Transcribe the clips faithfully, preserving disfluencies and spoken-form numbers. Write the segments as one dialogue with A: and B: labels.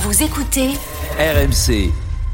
A: Vous écoutez
B: R M C.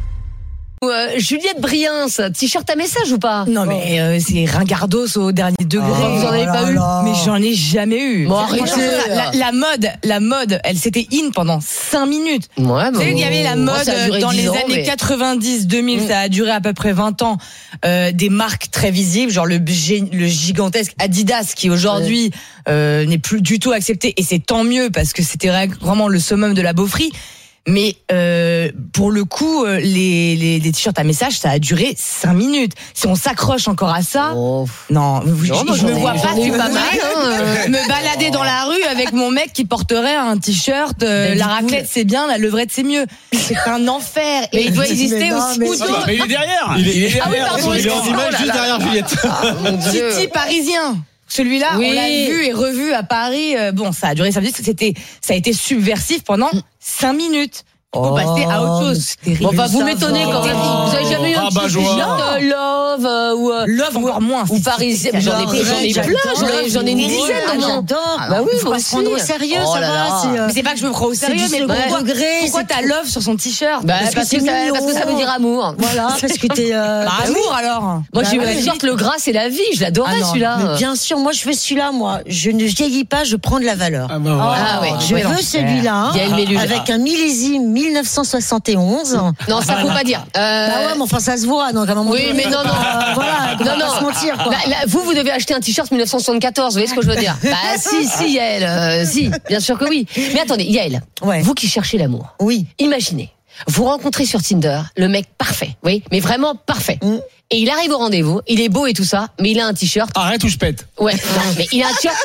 C: Euh, Juliette Briens, t-shirt à message ou pas?
D: Non mais euh, c'est ringardos au dernier degré.
C: Ah, vous en avez
D: Oh
C: pas
D: là
C: eu?
D: là. Mais j'en ai jamais eu.
C: Bon, arrêtez.
D: la, la mode, la mode, elle s'était in pendant cinq minutes.
C: Ouais,
D: Vous
C: bon,
D: savez qu'il y avait la
C: moi,
D: mode
C: ça a duré
D: dans
C: dix
D: les
C: ans,
D: années
C: mais...
D: quatre-vingt-dix deux mille,
C: Mm.
D: ça a duré à peu près vingt ans, euh, des marques très visibles, genre le, gé- le gigantesque Adidas qui aujourd'hui euh, n'est plus du tout accepté, et c'est tant mieux parce que c'était vraiment le summum de la beaufrie. Mais euh, pour le coup, euh, les, les, les t-shirts à message, ça a duré cinq minutes. Si on s'accroche encore à ça,
C: Oh.
D: non, vous-
C: Non,
D: je,
C: moi,
D: je
C: j'en
D: me
C: ai-
D: vois pas,
C: j'en ai
D: tu
C: eu
D: pas
C: pas
D: mal,
C: mal, hein.
D: me balader dans la rue avec mon mec qui porterait un t-shirt. euh,
C: David
D: la raclette c'est bien, la levrette c'est mieux. C'est un enfer. Et il doit exister
E: non,
D: aussi
E: mais-
D: Ouzo,
F: Ah, mais il est derrière. Il est, il est
C: Ah oui,
F: derrière.
C: pardon,
F: il est en
C: excuse-moi.
F: image
C: Oh là
F: juste
C: là.
F: derrière Juliette.
C: Ah, mon Dieu.
D: Titi parisien. Celui-là,
C: Oui.
D: on l'a vu et revu à Paris. Euh, Bon, ça a duré cinq minutes. C'était, ça a été subversif pendant cinq minutes. Il faut
E: Oh,
D: passer à autre chose. C'est
C: Bon,
D: terrible.
C: enfin, vous
E: Ça
C: m'étonnez
E: va.
C: quand même. Vous avez jamais eu un
F: Ah,
C: petit
F: bah, joie.
C: t-shirt euh, Love euh, ou euh,
D: Love encore moins.
C: ou
D: C'est-
C: Paris?
D: c'est-
C: J'en ai, j'en ai
E: J'adore.
C: plein, j'en ai, j'en ai une
E: Oui,
C: dizaine
E: ah,
C: dans mon.
E: j'adore.
C: Ah bah oui,
E: Il faut
C: moi
E: pas se prendre au
C: aussi.
E: sérieux,
C: Oh
E: ça
C: là
E: va.
C: là.
E: C'est, euh,
D: Mais c'est pas que je me prends au
E: c'est
D: sérieux,
E: du
D: mais
E: second
D: pourquoi,
E: degré,
D: pourquoi
E: c'est
D: t'as
E: trop-
D: Love sur son t-shirt?
C: Bah,
E: Parce
C: parce,
E: que
C: que
E: c'est
C: ça,
E: mignon.
C: parce que ça veut dire amour.
E: Voilà, parce que t'es. euh,
D: Bah,
E: bah oui.
D: amour alors.
C: Moi,
E: Bah
C: j'ai eu
E: oui.
C: un t-shirt Le Gras, c'est la vie. Je l'adorais,
D: Ah non,
C: celui-là.
E: Mais bien sûr, moi je veux celui-là, moi. Je ne vieillis pas, je prends de la valeur.
F: Ah, bah, voilà.
C: Ah ouais.
E: Je
C: ouais.
E: veux celui-là,
C: Yael Mellul.
E: avec un millésime dix-neuf cent soixante et onze.
C: Non, ça faut pas dire. Euh,
E: Bah ouais, mais enfin ça se voit, donc à un moment
C: Oui,
E: donné,
C: mais non, non.
E: euh, voilà, on va
C: Non,
E: pas
C: non.
E: se mentir, quoi.
C: Là, là, vous, vous devez acheter un t-shirt mille neuf cent soixante-quatorze, vous voyez ce que je veux dire? Bah, si, si, Yael, euh, si, bien sûr que oui. Mais attendez, Yael,
E: Ouais.
C: vous qui cherchez l'amour,
E: Oui.
C: imaginez, vous rencontrez sur Tinder le mec parfait, oui, mais vraiment parfait.
E: Mm.
C: Et il arrive au rendez-vous, il est beau et tout ça, mais il a un t-shirt.
F: Arrête ou je pète.
C: Ouais, non, mais il a un t-shirt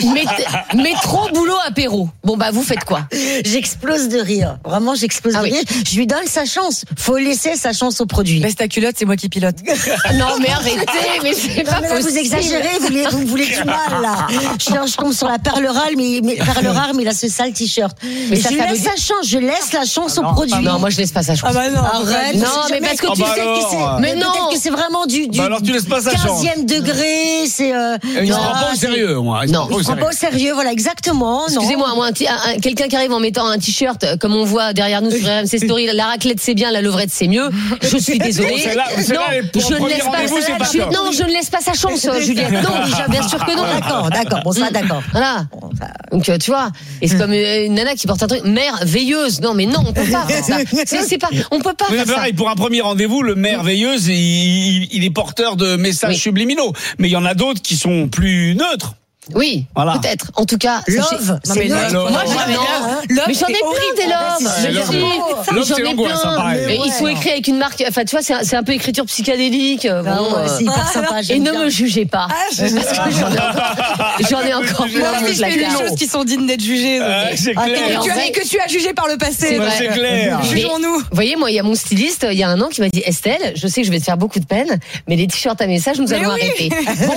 C: mét- métro, boulot, apéro. Bon, bah, vous faites quoi?
E: J'explose de rire. Vraiment, j'explose
C: Ah
E: de
C: oui.
E: rire. Je lui donne sa chance. Faut laisser sa chance au produit.
D: Baisse ta culotte, c'est moi qui pilote.
C: Non, mais arrêtez, mais c'est
E: Non,
C: pas
E: mais là, vous
C: possible.
E: exagérez, vous, voulez- vous me voulez du mal, là. Je, je tombe sur la perle rare, mais, mais, perle rare, mais il a ce sale t-shirt.
C: Mais
E: Et
C: ça,
E: je
C: ça veut
E: laisse
C: dire-
E: sa chance, je laisse la chance au produit.
C: Non, moi, je laisse pas sa chance.
D: Ah bah non.
E: Arrête.
C: Non,
E: je-
C: mais parce que
F: Ah
C: tu
F: bah
C: sais que
F: alors.
C: c'est.
E: Mais
C: Mais non!
E: peut-être que c'est vraiment du, du
F: Bah alors tu laisses pas sa chance.
E: quinzième degré, c'est... Euh,
F: Il se
E: non,
F: prend pas au
E: c'est-
F: sérieux, moi. Il se
C: Non.
F: prend pas au
E: Il se prend
F: sérieux.
E: pas au sérieux, voilà, exactement. non.
C: Excusez-moi, moi, un ti- un- un- quelqu'un qui arrive en mettant un t-shirt, euh, comme on voit derrière nous sur R M C Story, la raclette c'est bien, la levrette c'est mieux. Je suis désolée.
F: Celle-là- celle-là,
C: non,
F: elle est pour un
C: je ne
F: premier
C: laisse pas.
F: rendez-vous, c'est pas
C: je-
F: top.
C: non, je ne laisse pas sa chance, euh, Juliette. Non, déjà, bien sûr que non.
E: D'accord, d'accord, bon ça, d'accord.
C: Voilà. Donc euh, tu vois, et c'est comme euh, une nana qui porte un truc merveilleuse. Non, mais non, on peut pas faire ça. C'est, c'est pas, on peut pas
F: Mais
C: faire ça.
F: pareil, pour un premier rendez-vous, le merveilleuse, il, il- il est porteur de messages
C: Oui.
F: subliminaux. Mais il y en a d'autres qui sont plus neutres.
C: Oui,
F: Voilà.
C: peut-être. En tout cas, sachez-
E: Love,
D: Non,
E: c'est
D: mais
E: neutre.
F: Love.
D: moi,
F: Non,
D: j'avais
C: non.
D: Love,
C: Mais j'en ai
D: c'est
C: plein
D: horrible.
C: des loves.
E: c'est
C: Mais
F: Love.
C: si,
F: Love,
C: j'en
F: c'est
C: ai
F: l'angoisse,
C: plein.
F: hein, pareil.
C: Mais ils sont écrits avec une marque. Enfin, tu vois, c'est un, c'est un peu écriture psychédélique.
E: Ah
C: Bon,
E: ouais,
C: euh,
E: c'est hyper sympa,
C: et
E: j'aime
C: ne
E: bien.
C: me jugez pas.
D: Ah, je-
C: Parce que j'en ai encore, j'en ai encore
D: Moi
C: plein
D: aussi,
C: de
D: je fais des
C: placards.
D: choses qui sont dignes d'être jugées. donc.
F: Ah, c'est
E: Ah,
F: clair.
D: Et
C: en
D: tu as-
C: vrai-
D: et que tu as jugé par le passé.
C: C'est
F: Bah,
C: vrai.
F: c'est clair.
C: Mais-
D: Jugeons-nous.
C: Vous voyez, moi, il y a mon styliste, il y a un an, qui m'a dit Estelle, je sais que je vais te faire beaucoup de peine, mais les t-shirts à message, nous
D: Mais
C: allons
D: oui.
C: arrêter. Bon,